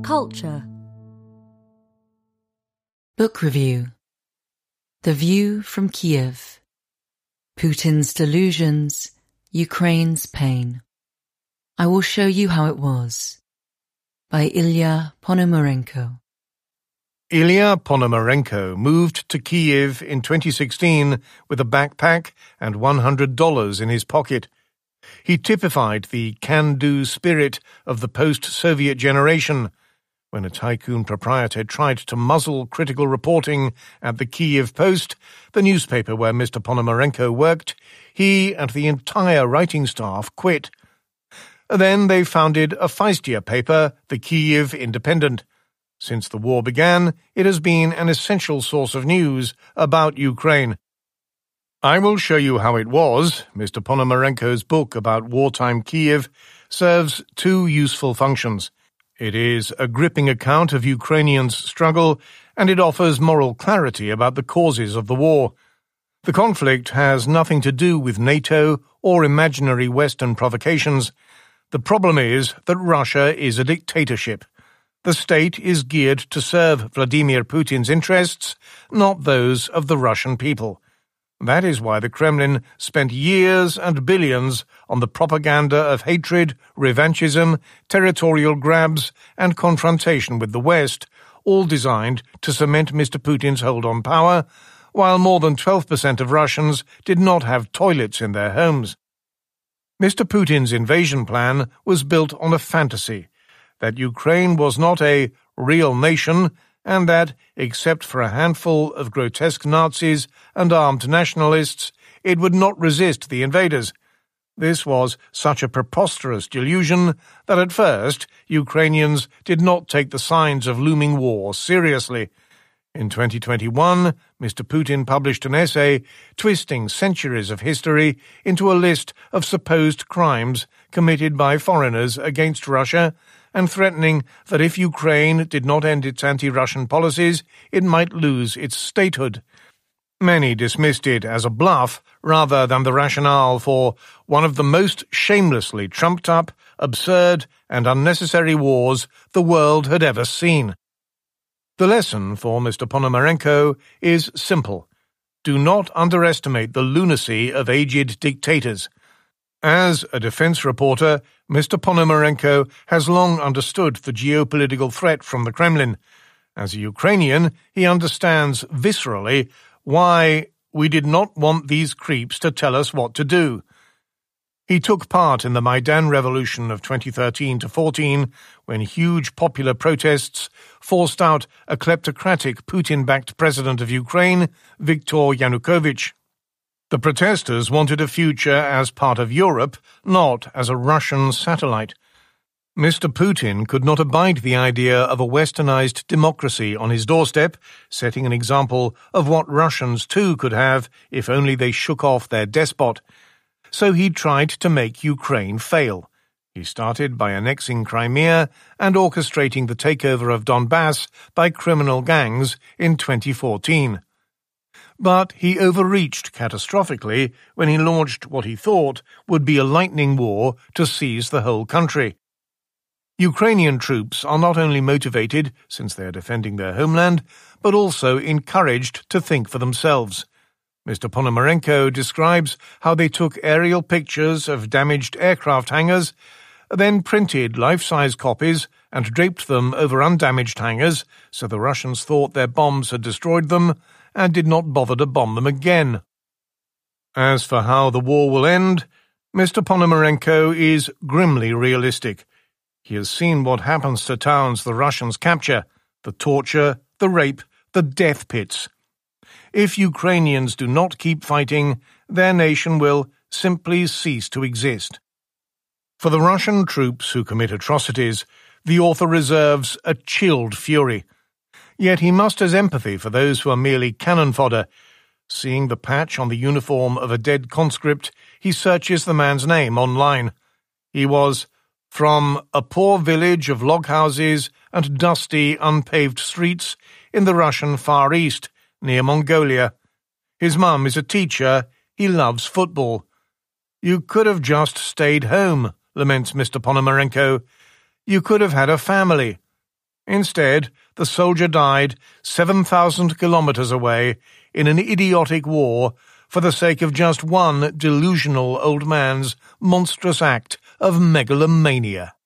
Culture. Book Review. The View from Kiev. Putin's Delusions, Ukraine's Pain. I Will Show You How It Was. By Ilya Ponomarenko. Ilya Ponomarenko moved to Kiev in 2016 with a backpack and $100 in his pocket. He typified the can-do spirit of the post-Soviet generation. When a tycoon proprietor tried to muzzle critical reporting at the Kiev Post, the newspaper where Mr. Ponomarenko worked, he and the entire writing staff quit. Then they founded a feistier paper, the Kiev Independent. Since the war began, it has been an essential source of news about Ukraine. I Will Show You How It Was, Mr. Ponomarenko's book about wartime Kiev, serves two useful functions. It is a gripping account of Ukrainians' struggle, and it offers moral clarity about the causes of the war. The conflict has nothing to do with NATO or imaginary Western provocations. The problem is that Russia is a dictatorship. The state is geared to serve Vladimir Putin's interests, not those of the Russian people. That is why the Kremlin spent years and billions on the propaganda of hatred, revanchism, territorial grabs, and confrontation with the West, all designed to cement Mr. Putin's hold on power, while more than 12% of Russians did not have toilets in their homes. Mr. Putin's invasion plan was built on a fantasy that Ukraine was not a real nation and that, except for a handful of grotesque Nazis and armed nationalists, it would not resist the invaders. This was such a preposterous delusion that at first Ukrainians did not take the signs of looming war seriously. In 2021, Mr. Putin published an essay twisting centuries of history into a list of supposed crimes committed by foreigners against Russia, and threatening that if Ukraine did not end its anti-Russian policies, it might lose its statehood. Many dismissed it as a bluff rather than the rationale for one of the most shamelessly trumped-up, absurd, and unnecessary wars the world had ever seen. The lesson for Mr. Ponomarenko is simple. Do not underestimate the lunacy of aged dictators. As a defense reporter, Mr. Ponomarenko has long understood the geopolitical threat from the Kremlin. As a Ukrainian, he understands viscerally why we did not want these creeps to tell us what to do. He took part in the Maidan Revolution of 2013-14, when huge popular protests forced out a kleptocratic Putin-backed president of Ukraine, Viktor Yanukovych. The protesters wanted a future as part of Europe, not as a Russian satellite. Mr. Putin could not abide the idea of a westernized democracy on his doorstep, setting an example of what Russians too could have if only they shook off their despot. So he tried to make Ukraine fail. He started by annexing Crimea and orchestrating the takeover of Donbass by criminal gangs in 2014. But he overreached catastrophically when he launched what he thought would be a lightning war to seize the whole country. Ukrainian troops are not only motivated, since they are defending their homeland, but also encouraged to think for themselves. Mr. Ponomarenko describes how they took aerial pictures of damaged aircraft hangars, then printed life-size copies and draped them over undamaged hangars so the Russians thought their bombs had destroyed them, and did not bother to bomb them again. As for how the war will end, Mr. Ponomarenko is grimly realistic. He has seen what happens to towns the Russians capture, the torture, the rape, the death pits. If Ukrainians do not keep fighting, their nation will simply cease to exist. For the Russian troops who commit atrocities, the author reserves a chilled fury. Yet he musters empathy for those who are merely cannon fodder. Seeing the patch on the uniform of a dead conscript, he searches the man's name online. He was from a poor village of log houses and dusty, unpaved streets in the Russian Far East, near Mongolia. His mum is a teacher. He loves football. You could have just stayed home, laments Mr. Ponomarenko. You could have had a family. Instead, the soldier died 7,000 kilometers away in an idiotic war for the sake of just one delusional old man's monstrous act of megalomania.